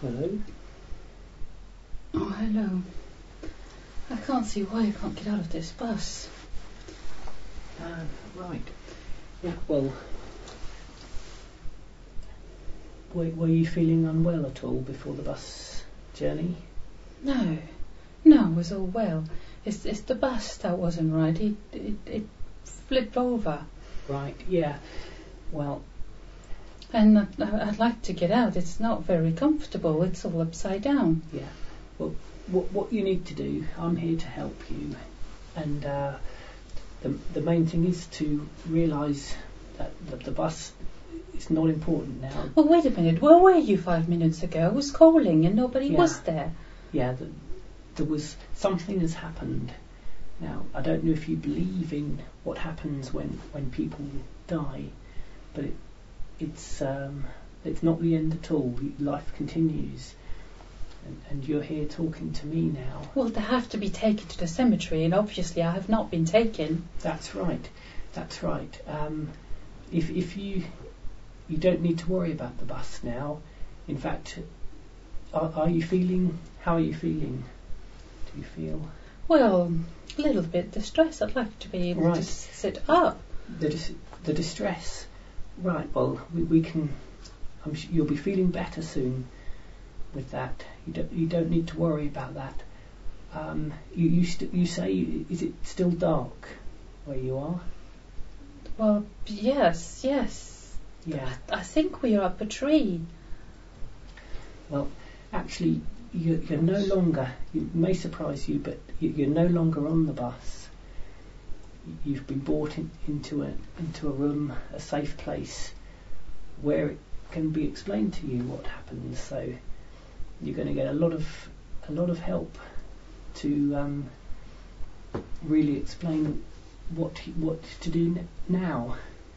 Hello? Oh, hello. I can't see why I can't get out of this bus. Right. Yeah, well, were you feeling unwell at all before the bus journey? No, it was all well. It's the bus that wasn't right. It flipped over. Right, yeah. Well, And I'd like to get out. It's not very comfortable. It's all upside down. yeah. Well, what you need to do, I'm here to help you. And the main thing is to realise that the bus is not important now. Oh, wait a minute. Where were you 5 minutes ago? I was calling and nobody was there. Yeah, there was something has happened. Now, I don't know if you believe in what happens when people die, but it's not the end at all. Life continues, and you're here talking to me now. Well, they have to be taken to the cemetery, and obviously I have not been taken. That's right. If you don't need to worry about the bus now. In fact, are you feeling? How are you feeling? Do you feel? Well, a little bit distressed. I'd like to be able to sit up. The distress. Right. Well, we can. I'm sure you'll be feeling better soon with that. You don't need to worry about that. You say, is it still dark where you are? Well, yes. Yeah. I think we are up a tree. Well, actually, you're no longer. It may surprise you, but you're no longer on the bus. You've been brought into a room, a safe place, where it can be explained to you what happens. So you're going to get a lot of help to really explain what to do now.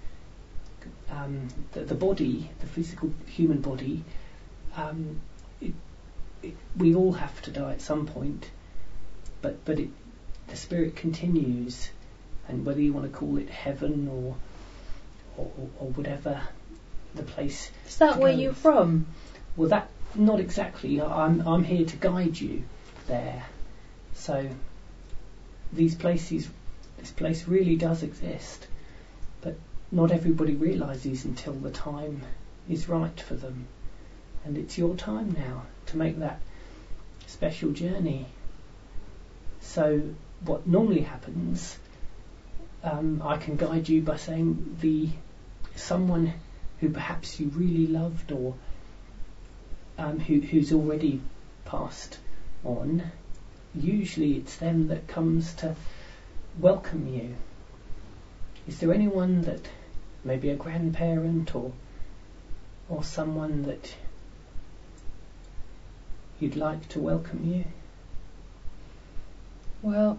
The body, the physical human body, we all have to die at some point, but the spirit continues, and whether you want to call it heaven or whatever the place. Is that where you're from? Well, that not exactly. I'm here to guide you there. So this place really does exist, but not everybody realises until the time is right for them, and it's your time now to make that special journey. So what normally happens, I can guide you by saying someone who perhaps you really loved, or who's already passed on. Usually it's them that comes to welcome you. Is there anyone that, maybe a grandparent or someone that you'd like to welcome you? Well,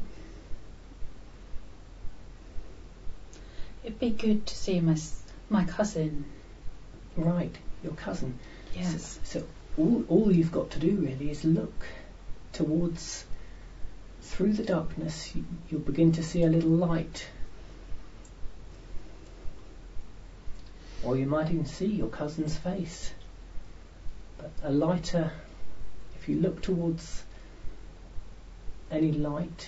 it'd be good to see my cousin. Right, your cousin. Yes. So all you've got to do really is look towards. Through the darkness, you'll begin to see a little light. Or you might even see your cousin's face. But a lighter, if you look towards any light.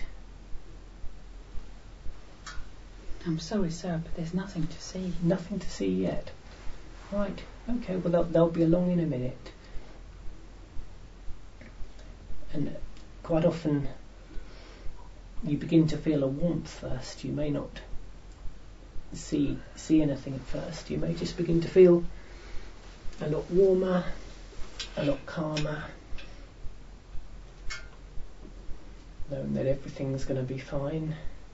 I'm sorry, sir, but there's nothing to see. Nothing to see yet. Right, okay, well they'll be along in a minute. And quite often you begin to feel a warmth first. You may not see anything at first. You may just begin to feel a lot warmer, a lot calmer, knowing that everything's going to be fine.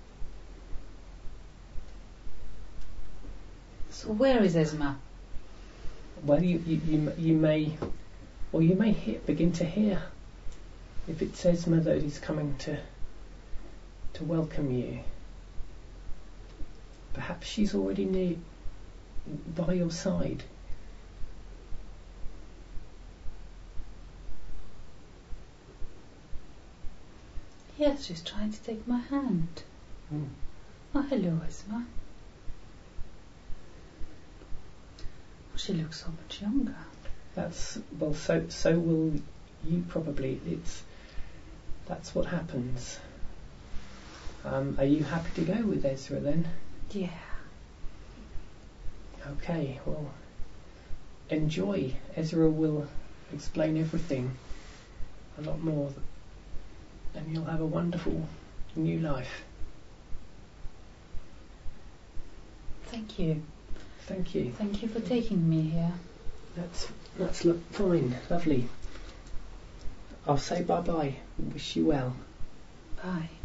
So where is Esma? Well, you may begin to hear, if it says Esma, that he's coming to welcome you. Perhaps she's already by your side. Yes, she's trying to take my hand. Oh, hello, Esma. She looks so much younger. That's well. So will you probably. That's what happens. Are you happy to go with Ezra then? Yeah. Okay. Well, enjoy. Ezra will explain everything a lot more, and you'll have a wonderful new life. Thank you. Thank you. Thank you for taking me here. That's fine. Lovely. I'll say bye-bye. Wish you well. Bye.